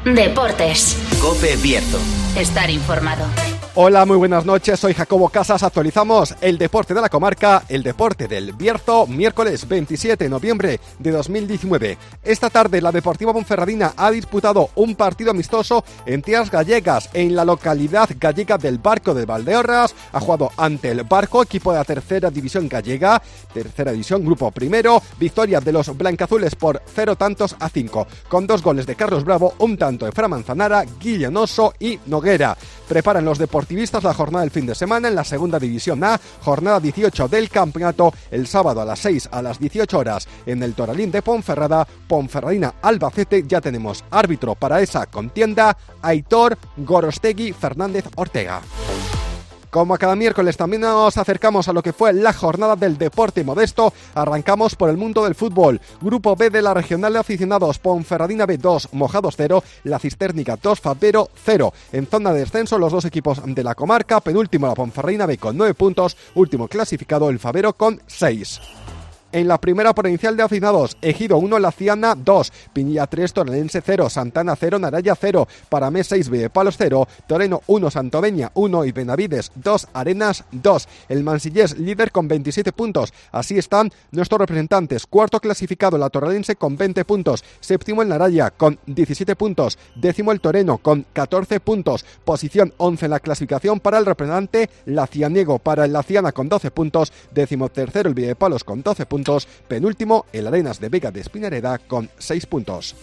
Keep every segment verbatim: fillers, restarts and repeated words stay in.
Deportes. COPE Bierzo. Estar informado. Hola, muy buenas noches, soy Jacobo Casas, actualizamos el deporte de la comarca, el deporte del Bierzo, miércoles veintisiete de noviembre de dos mil diecinueve. Esta tarde la Deportiva Ponferradina ha disputado un partido amistoso en tierras gallegas, en la localidad gallega del Barco de Valdeorras. Ha jugado ante el Barco, equipo de la tercera división gallega, tercera división, grupo primero, victoria de los blancazules por cero tantos a cinco, con dos goles de Carlos Bravo, un tanto de Fra Manzanara, Guillenoso y Noguera. Preparan los deportivistas la jornada del fin de semana en la segunda división A, jornada dieciocho del campeonato, el sábado a las seis a las dieciocho horas en el Toralín de Ponferrada, Ponferradina Albacete. Ya tenemos árbitro para esa contienda, Aitor Gorostegui Fernández Ortega. Como a cada miércoles también nos acercamos a lo que fue la jornada del deporte modesto. Arrancamos por el mundo del fútbol. Grupo B de la regional de aficionados, Ponferradina B dos, Mojados cero, La Cistérnica dos, Fabero cero. En zona de descenso los dos equipos de la comarca, penúltimo la Ponferradina B con nueve puntos, último clasificado el Fabero con seis. En la primera provincial de aficionados, Ejido uno, Laciana dos, Pinilla tres, Torrenense cero, Santana cero, Naraya cero, Paramé seis, Videpalos cero, Toreno uno, Santoveña uno y Benavides dos, Arenas dos. El Mansillés líder con veintisiete puntos. Así están nuestros representantes. Cuarto clasificado la Torrenense con veinte puntos, séptimo el Naraya con diecisiete puntos, décimo el Toreno con catorce puntos, posición once en la clasificación para el representante Lacianiego, para el Laciana con doce puntos, décimo tercero el Videpalos con doce puntos, penúltimo el Arenas de Vega de Espinareda con seis puntos.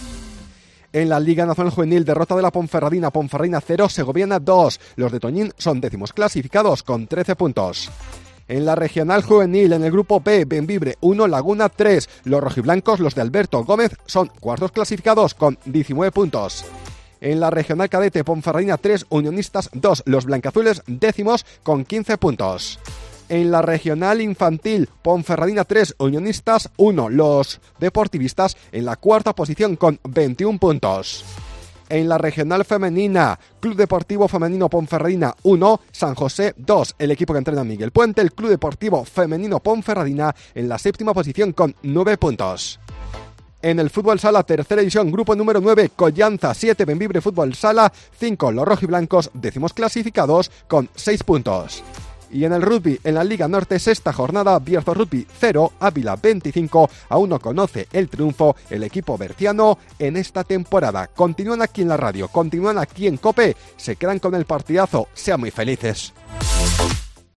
En la Liga Nacional Juvenil, derrota de la Ponferradina, Ponferradina cero, Segoviana dos. Los de Toñín son décimos clasificados con trece puntos. En la regional juvenil, en el grupo B, Benvibre uno, Laguna tres. Los rojiblancos, los de Alberto Gómez, son cuartos clasificados con diecinueve puntos. En la regional cadete, Ponferradina tres, Unionistas dos. Los blancazules décimos con quince puntos. En la regional infantil, Ponferradina tres, Unionistas uno. Los deportivistas en la cuarta posición con veintiún puntos. En la regional femenina, Club Deportivo Femenino Ponferradina uno, San José dos. El equipo que entrena Miguel Puente, el Club Deportivo Femenino Ponferradina en la séptima posición con nueve puntos. En el fútbol sala, tercera división, grupo número nueve, Collanza siete, Benvibre Fútbol Sala cinco. Los rojiblancos décimos clasificados con seis puntos. Y en el rugby, en la Liga Norte, sexta jornada, Bierzo Rugby cero, Ávila veinticinco, aún no conoce el triunfo el equipo berciano en esta temporada. Continúan aquí en la radio, continúan aquí en COPE, se quedan con el partidazo, sean muy felices.